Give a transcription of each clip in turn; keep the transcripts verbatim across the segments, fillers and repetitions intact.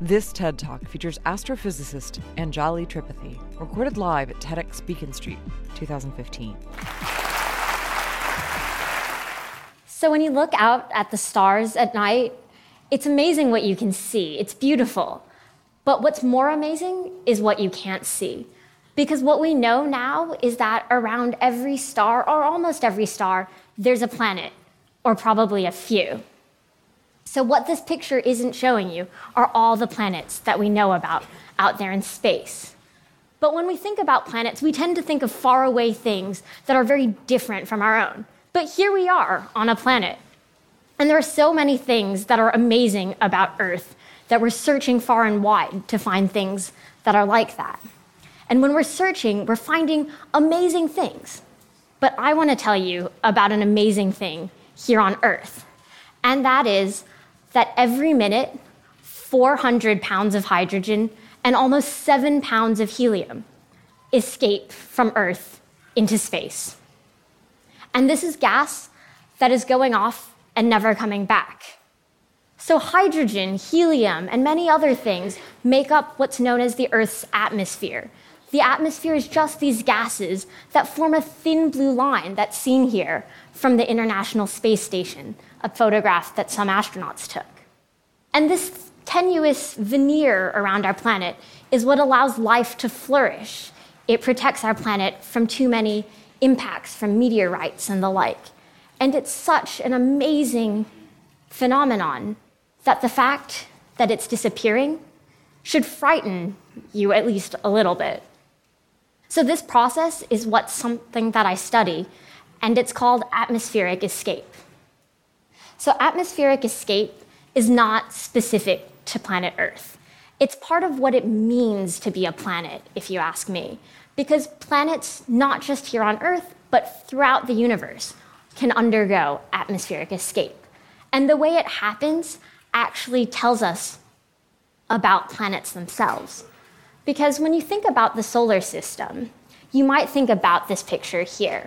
This TED Talk features astrophysicist Anjali Tripathi, recorded live at TEDx Beacon Street, twenty fifteen. So when you look out at the stars at night, it's amazing what you can see. It's beautiful. But what's more amazing is what you can't see. Because what we know now is that around every star, or almost every star, there's a planet, or probably a few. So what this picture isn't showing you are all the planets that we know about out there in space. But when we think about planets, we tend to think of faraway things that are very different from our own. But here we are on a planet. And there are so many things that are amazing about Earth that we're searching far and wide to find things that are like that. And when we're searching, we're finding amazing things. But I want to tell you about an amazing thing here on Earth. And that is that every minute, four hundred pounds of hydrogen and almost seven pounds of helium escape from Earth into space. And this is gas that is going off and never coming back. So hydrogen, helium, and many other things make up what's known as the Earth's atmosphere. The atmosphere is just these gases that form a thin blue line that's seen here from the International Space Station, a photograph that some astronauts took. And this tenuous veneer around our planet is what allows life to flourish. It protects our planet from too many impacts from meteorites and the like. And it's such an amazing phenomenon that the fact that it's disappearing should frighten you at least a little bit. So this process is what's something that I study, and it's called atmospheric escape. So atmospheric escape is not specific to planet Earth. It's part of what it means to be a planet, if you ask me, because planets, not just here on Earth, but throughout the universe, can undergo atmospheric escape. And the way it happens actually tells us about planets themselves. Because when you think about the solar system, you might think about this picture here.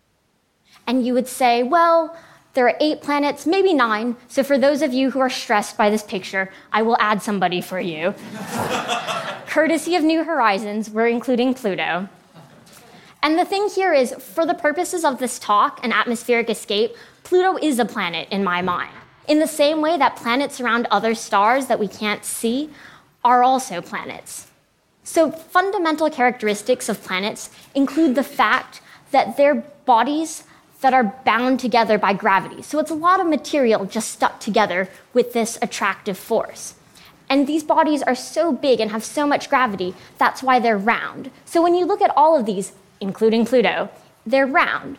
And you would say, well, there are eight planets, maybe nine. So for those of you who are stressed by this picture, I will add somebody for you. Courtesy of New Horizons, we're including Pluto. And the thing here is, for the purposes of this talk and atmospheric escape, Pluto is a planet in my mind. In the same way that planets around other stars that we can't see are also planets. So fundamental characteristics of planets include the fact that they're bodies that are bound together by gravity. So it's a lot of material just stuck together with this attractive force. And these bodies are so big and have so much gravity, that's why they're round. So when you look at all of these, including Pluto, they're round.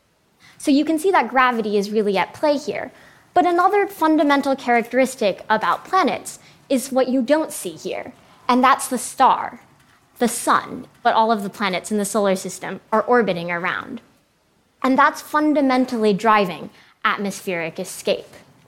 So you can see that gravity is really at play here. But another fundamental characteristic about planets is what you don't see here, and that's the star, the sun, but all of the planets in the solar system are orbiting around. And that's fundamentally driving atmospheric escape.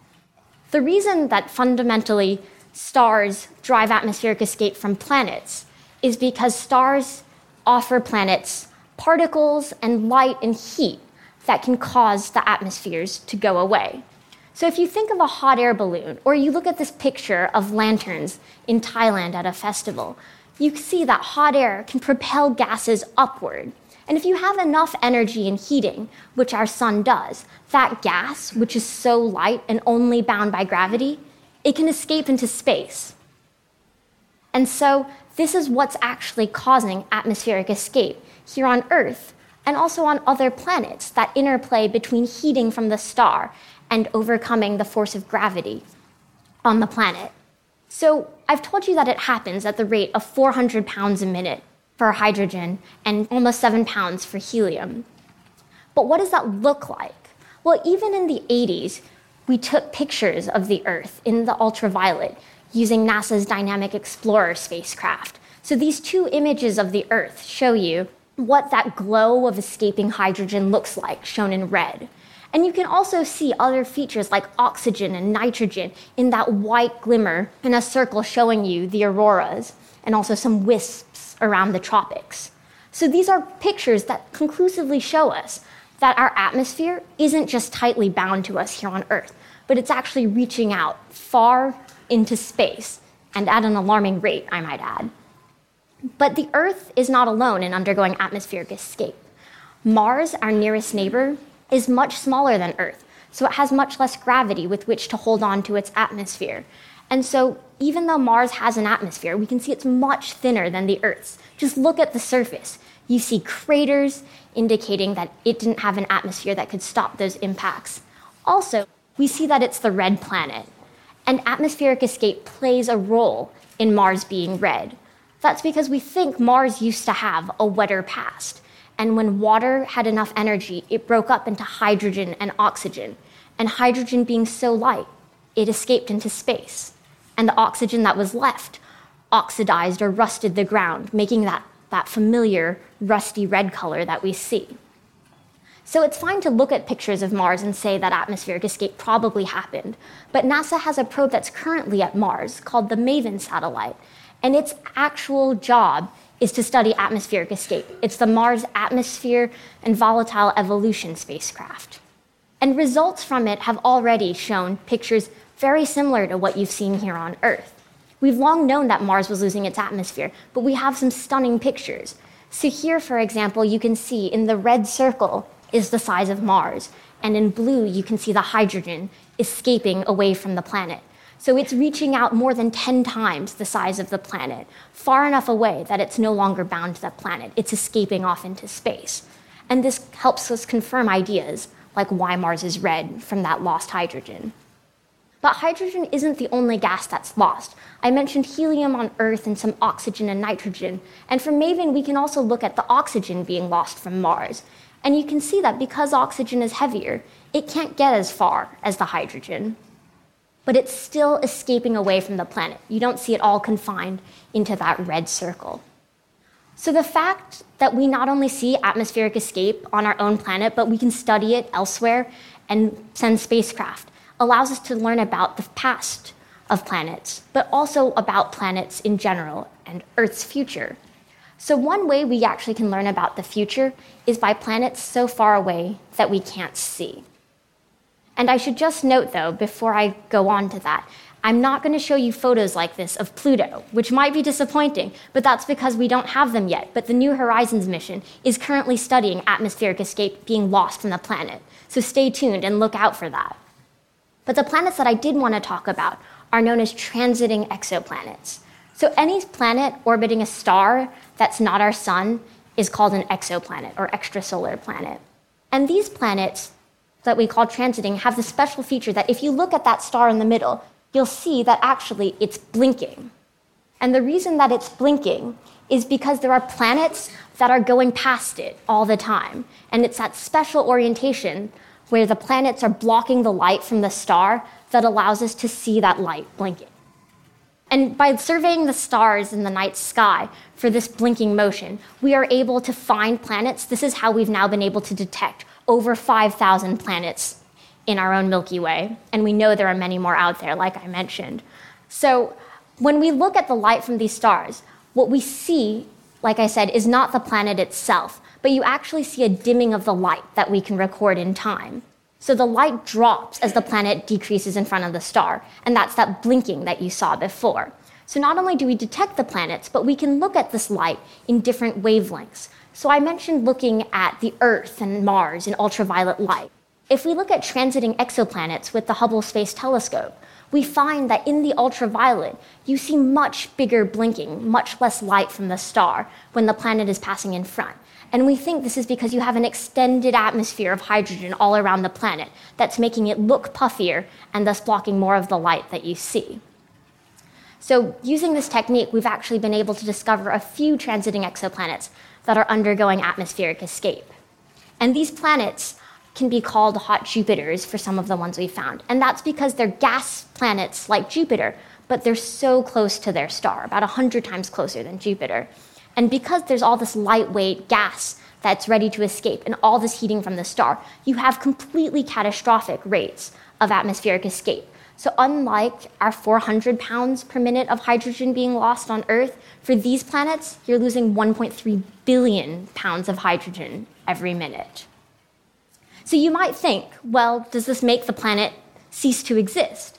The reason that fundamentally stars drive atmospheric escape from planets is because stars offer planets particles and light and heat that can cause the atmospheres to go away. So if you think of a hot air balloon, or you look at this picture of lanterns in Thailand at a festival, you see that hot air can propel gases upward. And if you have enough energy in heating, which our sun does, that gas, which is so light and only bound by gravity, it can escape into space. And so this is what's actually causing atmospheric escape here on Earth, and also on other planets, that interplay between heating from the star and overcoming the force of gravity on the planet. So I've told you that it happens at the rate of four hundred pounds a minute for hydrogen and almost seven pounds for helium. But what does that look like? Well, even in the eighties, we took pictures of the Earth in the ultraviolet using NASA's Dynamic Explorer spacecraft. So these two images of the Earth show you what that glow of escaping hydrogen looks like, shown in red. And you can also see other features like oxygen and nitrogen in that white glimmer in a circle showing you the auroras, and also some wisps around the tropics. So these are pictures that conclusively show us that our atmosphere isn't just tightly bound to us here on Earth, but it's actually reaching out far into space and at an alarming rate, I might add. But the Earth is not alone in undergoing atmospheric escape. Mars, our nearest neighbor, is much smaller than Earth, so it has much less gravity with which to hold on to its atmosphere. And so even though Mars has an atmosphere, we can see it's much thinner than the Earth's. Just look at the surface. You see craters indicating that it didn't have an atmosphere that could stop those impacts. Also, we see that it's the red planet. And atmospheric escape plays a role in Mars being red. That's because we think Mars used to have a wetter past. And when water had enough energy, it broke up into hydrogen and oxygen. And hydrogen being so light, it escaped into space. And the oxygen that was left oxidized or rusted the ground, making that, that familiar rusty red color that we see. So it's fine to look at pictures of Mars and say that atmospheric escape probably happened. But NASA has a probe that's currently at Mars called the MAVEN satellite. And its actual job is to study atmospheric escape. It's the Mars Atmosphere and Volatile Evolution spacecraft. And results from it have already shown pictures very similar to what you've seen here on Earth. We've long known that Mars was losing its atmosphere, but we have some stunning pictures. So here, for example, you can see in the red circle is the size of Mars, and in blue you can see the hydrogen escaping away from the planet. So it's reaching out more than ten times the size of the planet, far enough away that it's no longer bound to that planet. It's escaping off into space. And this helps us confirm ideas like why Mars is red from that lost hydrogen. But hydrogen isn't the only gas that's lost. I mentioned helium on Earth and some oxygen and nitrogen. And from MAVEN, we can also look at the oxygen being lost from Mars. And you can see that because oxygen is heavier, it can't get as far as the hydrogen. But it's still escaping away from the planet. You don't see it all confined into that red circle. So the fact that we not only see atmospheric escape on our own planet, but we can study it elsewhere and send spacecraft allows us to learn about the past of planets, but also about planets in general and Earth's future. So one way we actually can learn about the future is by planets so far away that we can't see. And I should just note, though, before I go on to that, I'm not going to show you photos like this of Pluto, which might be disappointing, but that's because we don't have them yet. But the New Horizons mission is currently studying atmospheric escape being lost from the planet. So stay tuned and look out for that. But the planets that I did want to talk about are known as transiting exoplanets. So any planet orbiting a star that's not our sun is called an exoplanet or extrasolar planet. And these planets that we call transiting have the special feature that if you look at that star in the middle, you'll see that actually it's blinking. And the reason that it's blinking is because there are planets that are going past it all the time. And it's that special orientation where the planets are blocking the light from the star that allows us to see that light blinking. And by surveying the stars in the night sky for this blinking motion, we are able to find planets. This is how we've now been able to detect over five thousand planets in our own Milky Way. And we know there are many more out there, like I mentioned. So when we look at the light from these stars, what we see, like I said, is not the planet itself, but you actually see a dimming of the light that we can record in time. So the light drops as the planet decreases in front of the star, and that's that blinking that you saw before. So not only do we detect the planets, but we can look at this light in different wavelengths. So I mentioned looking at the Earth and Mars in ultraviolet light. If we look at transiting exoplanets with the Hubble Space Telescope, we find that in the ultraviolet, you see much bigger blinking, much less light from the star when the planet is passing in front. And we think this is because you have an extended atmosphere of hydrogen all around the planet that's making it look puffier and thus blocking more of the light that you see. So using this technique, we've actually been able to discover a few transiting exoplanets that are undergoing atmospheric escape. And these planets can be called hot Jupiters for some of the ones we found. And that's because they're gas planets like Jupiter, but they're so close to their star, about one hundred times closer than Jupiter. And because there's all this lightweight gas that's ready to escape and all this heating from the star, you have completely catastrophic rates of atmospheric escape. So unlike our four hundred pounds per minute of hydrogen being lost on Earth, for these planets, you're losing one point three billion pounds of hydrogen every minute. So you might think, well, does this make the planet cease to exist?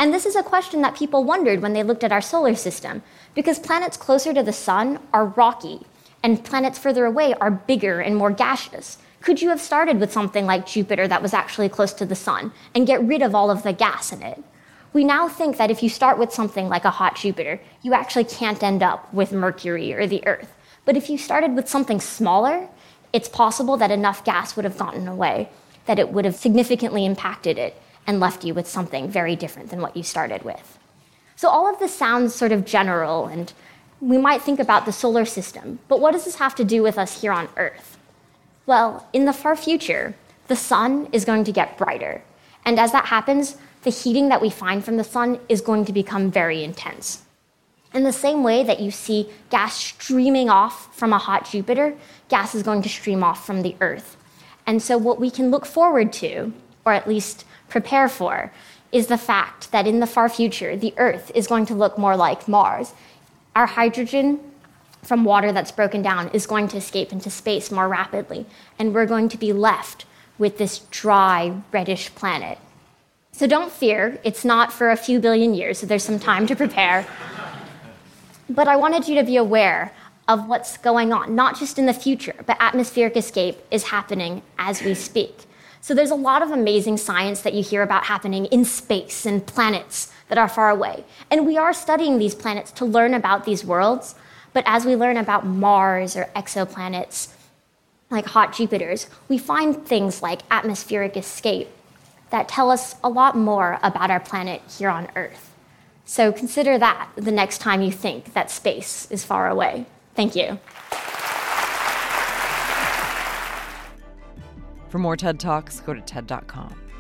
And this is a question that people wondered when they looked at our solar system, because planets closer to the sun are rocky, and planets further away are bigger and more gaseous. Could you have started with something like Jupiter that was actually close to the sun and get rid of all of the gas in it? We now think that if you start with something like a hot Jupiter, you actually can't end up with Mercury or the Earth. But if you started with something smaller, it's possible that enough gas would have gotten away, that it would have significantly impacted it and left you with something very different than what you started with. So all of this sounds sort of general, and we might think about the solar system, but what does this have to do with us here on Earth? Well, in the far future, the sun is going to get brighter. And as that happens, the heating that we find from the sun is going to become very intense. In the same way that you see gas streaming off from a hot Jupiter, gas is going to stream off from the Earth. And so what we can look forward to, or at least prepare for, is the fact that in the far future, the Earth is going to look more like Mars. Our hydrogen from water that's broken down is going to escape into space more rapidly, and we're going to be left with this dry, reddish planet. So don't fear, it's not for a few billion years, so there's some time to prepare. But I wanted you to be aware of what's going on, not just in the future, but atmospheric escape is happening as we speak. So there's a lot of amazing science that you hear about happening in space and planets that are far away. And we are studying these planets to learn about these worlds, but as we learn about Mars or exoplanets, like hot Jupiters, we find things like atmospheric escape that tell us a lot more about our planet here on Earth. So consider that the next time you think that space is far away. Thank you. For more TED Talks, go to T E D dot com.